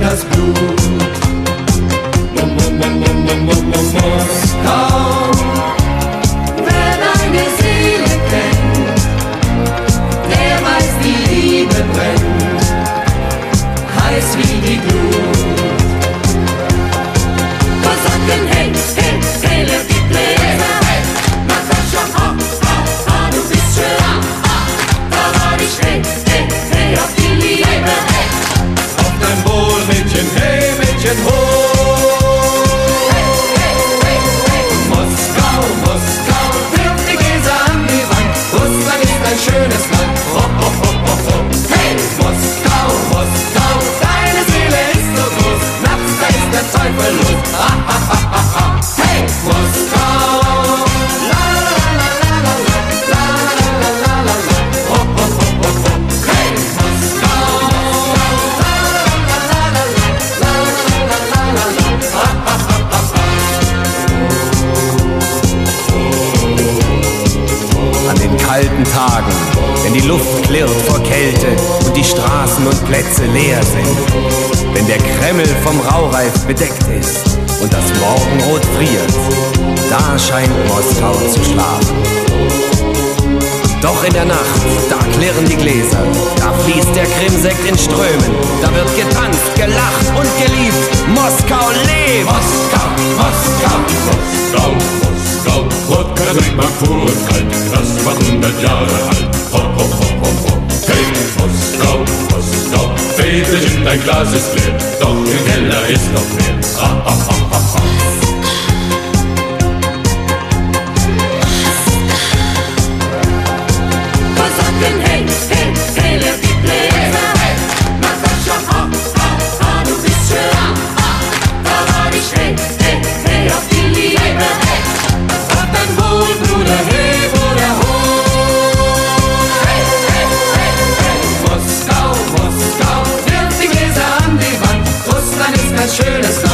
das Blut. Moskau, wer deine Seele kennt, der weiß, die Liebe brennt, heiß wie die Glut. Kosaken, hey, hey, hey, leert die Gläser. Natascha, du bist schön. Da war ich, hey, hey, hey, auf die Liebe. Auf dein Wohl, Mädchen, hey, Mädchen, hoch. Moskau, Moskau, wirf die Gläser an die Wand. Russland ist ein schönes Land. Hey, Moskau, Moskau, deine Seele ist so groß. Nachts, da ist der Teufel los. Hey, Moskau, la la la la la la la la la la la. Hey, Moskau, la la la la la la la la la An den kalten Tagen, wenn die Luft klirrt vor Kälte und die Straßen und Plätze leer sind, wenn der Kreml vom Raureif bedeckt ist und das Morgenrot friert, da scheint Moskau zu schlafen. Doch in der Nacht, da klirren die Gläser, da fließt der Krimsekt in Strömen, da wird getanzt, gelacht und geliebt. Moskau lebt! Moskau, Moskau, Moskau, Moskau, Wodka trinkt man pur und kalt, das war 100 Jahre alt. Ho, ho, ho, ho, ho. Hey, Moskau, Moskau, friedlich und dein Glas ist leer, doch im Keller ist noch mehr. Ha, ha, ha, ha, ha. Kosaken, hey, hey, hey, leert die Gläser. Natascha, du bist schön. Da war ich, hey, hey, hey, auf die Liebe. Auf dein Wohl, Bruder, hey, Bruder, ho. Hey, hey, hey, hey. Moskau, Moskau, wirf die Gläser an die Wand. Russland ist ein schönes Land.